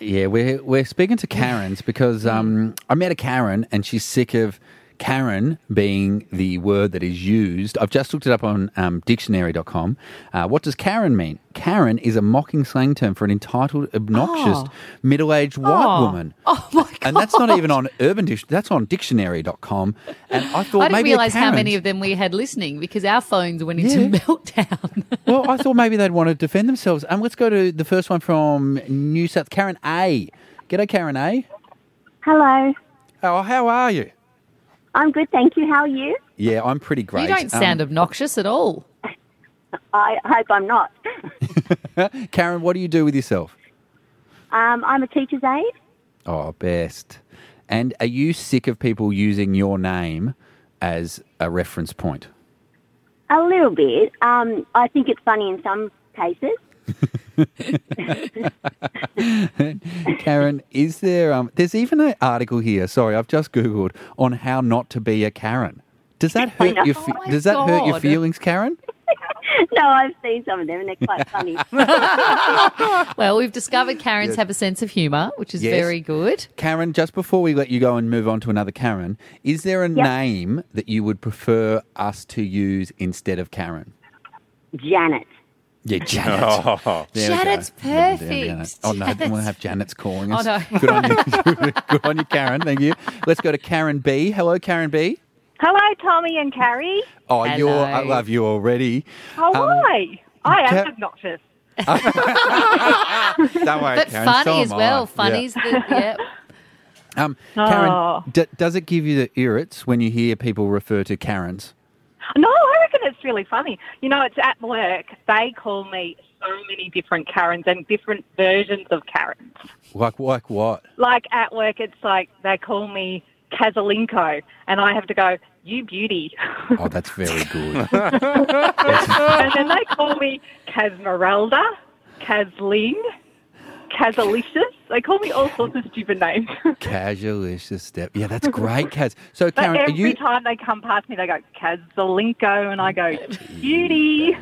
Yeah, we're speaking to Karens because I met a Karen and she's sick of Karen being the word that is used. I've just looked it up on dictionary.com. What does Karen mean? Karen is a mocking slang term for an entitled, obnoxious, middle-aged white woman. Oh, my God. And that's not even on Urban Dictionary. That's on dictionary.com. And I thought I didn't maybe realise how Karens- many of them we had listening because our phones went into meltdown. Well, I thought maybe they'd want to defend themselves. Let's go to the first one from New South. Karen A. G'day, Karen A. Hello. Oh, how are you? I'm good, thank you. How are you? Yeah, I'm pretty great. You don't sound obnoxious at all. I hope I'm not. Karen, what do you do with yourself? I'm a teacher's aide. Oh, best. And are you sick of people using your name as a reference point? A little bit. I think it's funny in some cases. Karen, is there... there's even an article here, sorry, I've just Googled, on how not to be a Karen. Does that hurt your Does that hurt your feelings, Karen? No, I've seen some of them and they're quite funny. Well, we've discovered Karens have a sense of humour, which is very good. Karen, just before we let you go and move on to another Karen, is there a name that you would prefer us to use instead of Karen? Janet. Yeah, Janet. There we Janet's go. Never perfect. down Janet. Oh, no, I don't want to have Janet's calling us. Oh, no. Good on you. Good on you, Karen. Thank you. Let's go to Karen B. Hello, Karen B. Hello, Tommy and Carrie. Oh, Hello. I love you already. Oh, why? I am obnoxious. Don't worry, But Karen. funny so as am well. I. Funny's the... Karen, Oh. does it give you the irrits when you hear people refer to Karens? No, I reckon it's really funny. You know, it's at work. They call me so many different Karens and different versions of Karens. Like what? Like at work, it's like they call me Kazalinko, and I have to go, you beauty. Oh, that's very good. And then they call me Kazmerelda, Kazling, Kazalicious. They call me all sorts of stupid names. Casualicious step. Yeah, that's great, Kaz. So, But Karen, are every you... time they come past me, they go, Kazalinko, and I go, beauty.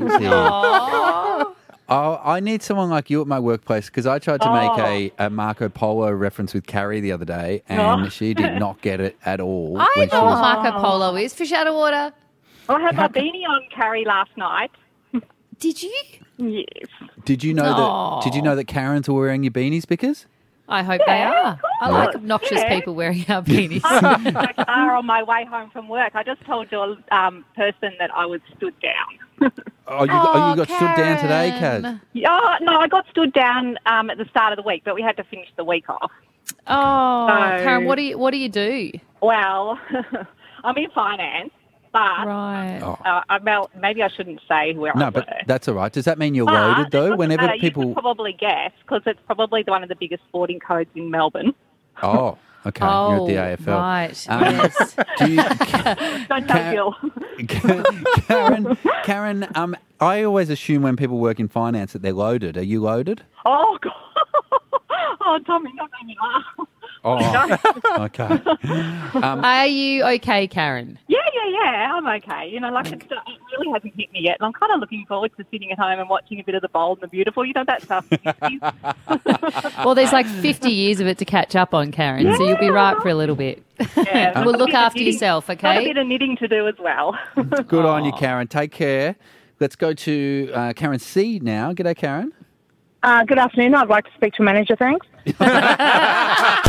Oh, I need someone like you at my workplace because I tried to make a Marco Polo reference with Carrie the other day and she did not get it at all. I when know what Marco Polo is. Fish out of water. I had my beanie on, Carrie, last night. Did you? Yes. Did you know that Karens are wearing your beanies because? I hope they are. I like Yeah. obnoxious Yeah. people wearing our beanies. I was in my car on my way home from work. I just told your person that I was stood down. Oh, you got stood down today, Kaz? Karen. Yeah, no, I got stood down at the start of the week, but we had to finish the week off. Oh, So- Karen, what do you do? Well, I'm in finance, but Right. maybe I shouldn't say where I No, work. but that's all right. Does that mean you're But loaded it though? doesn't Whenever matter. You people, could probably guess because it's probably one of the biggest sporting codes in Melbourne. oh, okay, Oh, you're at the AFL. right. Yes. Do you, Don't tell Gil. Karen, I always assume when people work in finance that they're loaded. Are you loaded? Oh, God. Oh, Tommy, don't make me laugh. Oh, okay. Are you okay, Karen? Yeah, I'm okay. You know, like it really hasn't hit me yet, and I'm kind of looking forward to sitting at home and watching a bit of The Bold and the Beautiful. You know, that stuff. Well, there's like 50 years of it to catch up on, Karen, so you'll be right for a little bit. Yeah, We'll look after yourself, Got a okay? bit of knitting to do as well. Good on you, Karen. Take care. Let's go to Karen C now. G'day, Karen. Good afternoon. I'd like to speak to a manager, thanks.